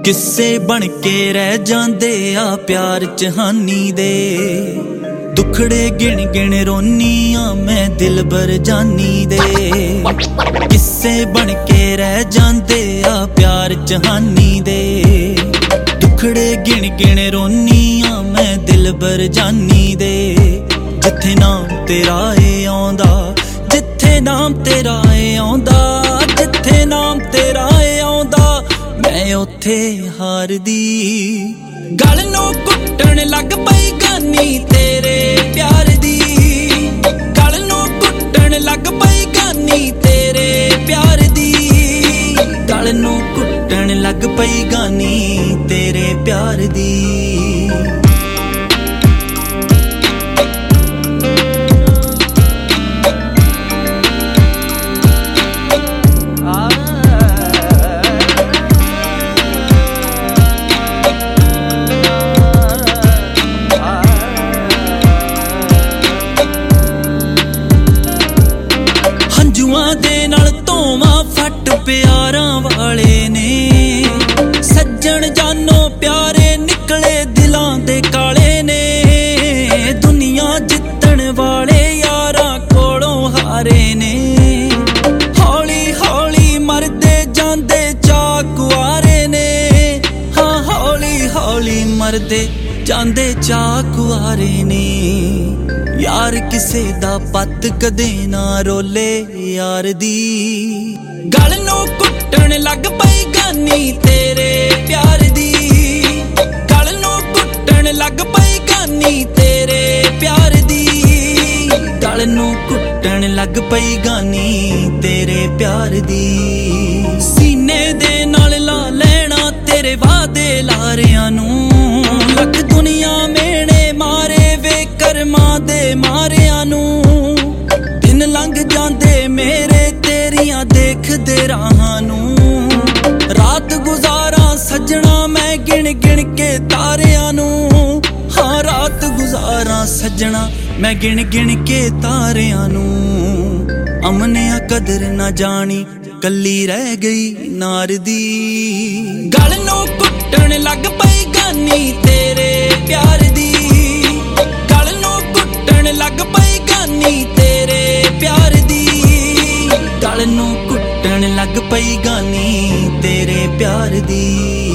किस्से बन के रह जांदे आ प्यार चहानी दे। दुखड़े गिण गिण रोनी आ मैं दिलबर जानी दे। किस्से बन के रह जांदे आ प्यार चहानी दे। दुखड़े गिण गिण रोनी आ मैं दिलबर जानी दे। जिथे नाम तेरा ए आउंदा, जिथे नाम तेरा ए आउंदा, जिथे नाम तेरा ए आउंदा, मैं उथे हार दी। गल नूं घुट्टण लग पई गानी तेरे प्यार दी। गल नूं घुट्टण लग पई गानी तेरे प्यार दी। गल नूं घुट्टण लग पई गानी तेरे प्यार दी। दे नाल धोवां फट प्यारां वाले ने। सज्जन जानो प्यारे निकले दिलां दे काले ने। दुनिया जितण वाले यारां कोलों हारे ने। हौली हौली मरदे जांदे चाकुआरे ने। हाँ हौली हौली मरदे जांदे चाकुआरे ने। यार किसे दा पत कदे ना रोले यार दी। गल नूं घुट्टण लग पई गानी तेरे प्यार दी। गल नूं घुट्टण लग पई गानी तेरे प्यार दी। गल नूं घुट्टण लग पई गानी तेरे प्यार दी। सीने दे नाल ला लेना तेरे वादे लारियां नूं। लख दुनिया मेणे मारे वे करमां दे मारियां नूं। दिन लंघ जांदे मेरे तेरियां देखदे राहां नूं। रात गुजारा सजना मैं गिण गिण के तारियां नूं। हाँ रात गुजारा सजना मैं गिण गिण के तारियां नूं। अमनिया कदर ना जानी कल्ली रह गई नार दी। गल नूं घुट्टण लग पई गानी तेरे प्यार दी। गल नूं घुट्टण लग पई गानी तेरे प्यार दी। गल नूं घुट्टण लग पई गानी तेरे प्यार दी।